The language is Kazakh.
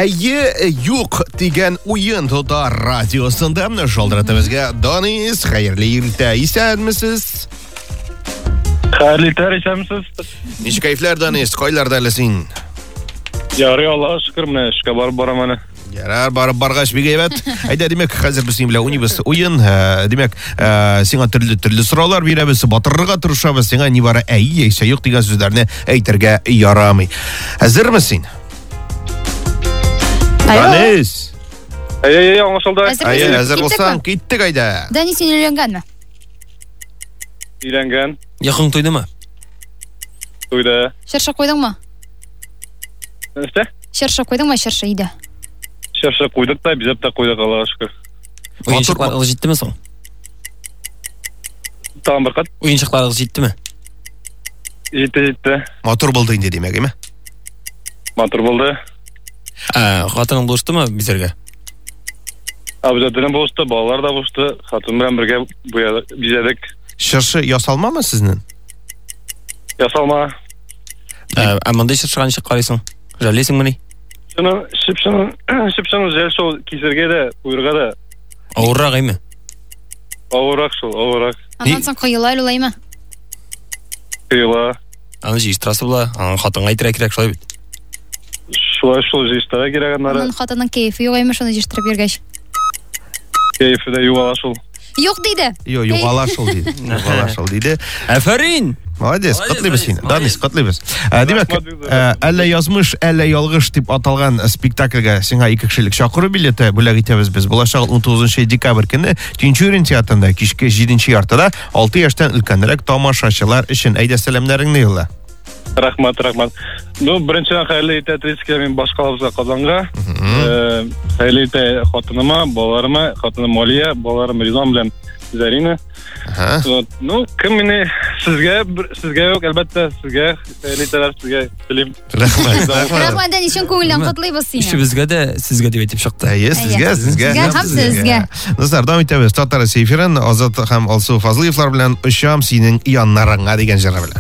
Әйе, юк деген уен тота радиосында шалдыратымызға Данис, қайырлы ерте, исәнмісіз? Қайырлы ерте, исәнмісіз? Неше кайфлар, Данис, қайларда әлісін? Ярый, Аллаға шүкір, міне, ішке барып бараманы. Ярар, барып барғаш бігейбет. Айда, демек, қазір біз сен біле унибіз ойын, демек, сеңа түрлі сұраулар береміз, батырға тұрышабыз, сеңа не бары әйе, әйсе юк деген сөздеріне әйтерге ярамай. Әзірмісің? Данис. Аңышылды. Әзір болсаң, кеттік айда. Данис, сен үйленген ме? Үйленген. Яқын тойды ма? Тойды. Шырша қойдың ма? Несте? Шырша қойдың ма, шырша үйді? Шырша қойдық та, бізеп та қойдық, Аллаға шүкір. Ойыншықларыңыз жетті ме соң? Тағын бір қат? Ойыншықларыңыз жетті ме? Жетті. Мотор болды инде демек, еме? Матыр болды. Қатының болышты ма бізерге? Абзадырын болышты, балалар да болышты, қатын бірін бірге бізедік. Шыршы ясалма ма сізнің? Ясалма. Әмандай шыршыған шық қарайсың? Жәлесің мұны? Шыпшының жел шол кесерге де, ұйырға да. Ауыррақ әйме? Ауырақ шол, ауырақ. Анан сен қиыла үлілай ма? Қиыла. Аны жиыстырасы бұла, қатынға айтыра керек шолай бет. Шолай жиыстыра керек анары. Анан қатының кейфі yok әйме, шоны жиыстырып ергеш. Кейфі де юғала шол. Yok дейді. Юғала шол дейді. Әфәрин! Молодец, құтлыбыз сені. Данис, құтлыбыз. Демек, әлі язмыш, әлі ялғыш деп аталған спектакльға сеңа 2 кішілік шақыру билеті бүләк етеміз біз. Болашақ 19 декабрь күні Тинчурин театрында кешкі 7 яртыда 6 яштан үлкенірек тамашашылар үшін әйдә сәлемдеріңді елі. Рахмат. Біріншіден қайырлы ете Трицкіге мен баш қалабызға Қазанға. Қайырлы ете қатыныма, баларыма, қатыным Малия, баларым Ризан білен Зарина. Кім мені сізге yok, әлбәтті сізге, қайырлы етелер сізге білем. Рахмат, Данис, шын көңілден құтлыбыз сені. Үші бізге де сізге деп етіп шықты. Сізге. Хам сізге. Достар, давам етеміз. Татар эфирін Азат һәм Алсу Фазлыевлар белән Ұшам синең яннарыңа деген жыры белән.